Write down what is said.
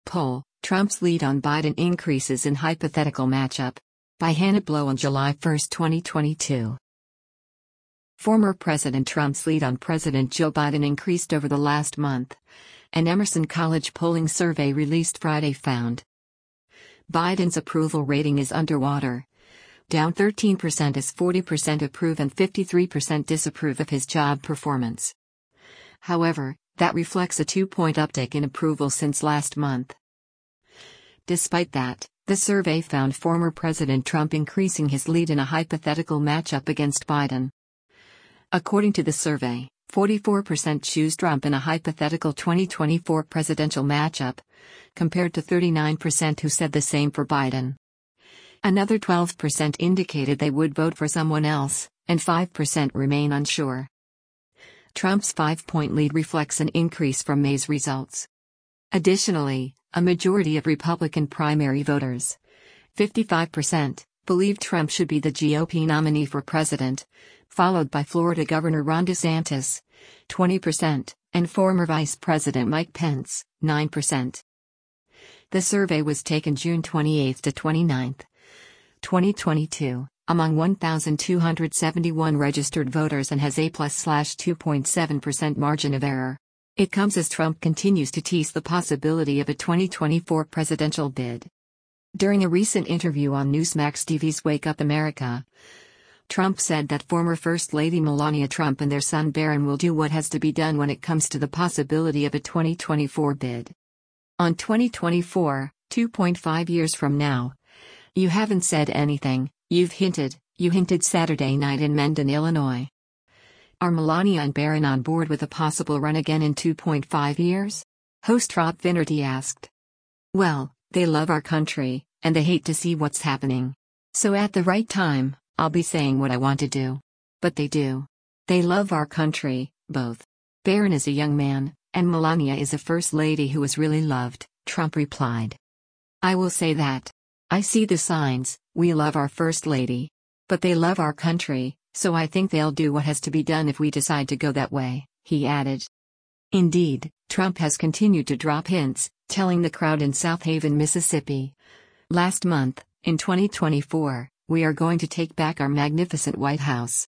poll, Trump's lead on Biden increases in hypothetical matchup. By Hannah Blow on July 1, 2022. Former President Trump's lead on President Joe Biden increased over the last month. An Emerson College polling survey released Friday found Biden's approval rating is underwater, down 13% as 40% approve and 53% disapprove of his job performance. However, that reflects a 2-point uptick in approval since last month. Despite that, the survey found former President Trump increasing his lead in a hypothetical matchup against Biden. According to the survey, 44% choose Trump in a hypothetical 2024 presidential matchup, compared to 39% who said the same for Biden. Another 12% indicated they would vote for someone else, and 5% remain unsure. Trump's 5-point lead reflects an increase from May's results. Additionally, a majority of Republican primary voters, 55%, believe Trump should be the GOP nominee for president, followed by Florida Governor Ron DeSantis, 20%, and former Vice President Mike Pence, 9%. The survey was taken June 28 to 29, 2022, among 1,271 registered voters and has a +2.7% margin of error. It comes as Trump continues to tease the possibility of a 2024 presidential bid. During a recent interview on Newsmax TV's Wake Up America, Trump said that former First Lady Melania Trump and their son Barron will do what has to be done when it comes to the possibility of a 2024 bid. On 2024, 2.5 years from now. You haven't said anything, you hinted Saturday night in Mendon, Illinois. Are Melania and Barron on board with a possible run again in 2.5 years? Host Rob Finnerty asked. Well, they love our country, and they hate to see what's happening. So at the right time, I'll be saying what I want to do. But they do. They love our country, both. Barron is a young man, and Melania is a first lady who is really loved, Trump replied. I will say that. I see the signs, we love our first lady. But they love our country, so I think they'll do what has to be done if we decide to go that way, he added. Indeed, Trump has continued to drop hints, telling the crowd in South Haven, Mississippi. Last month, in 2024, we are going to take back our magnificent White House.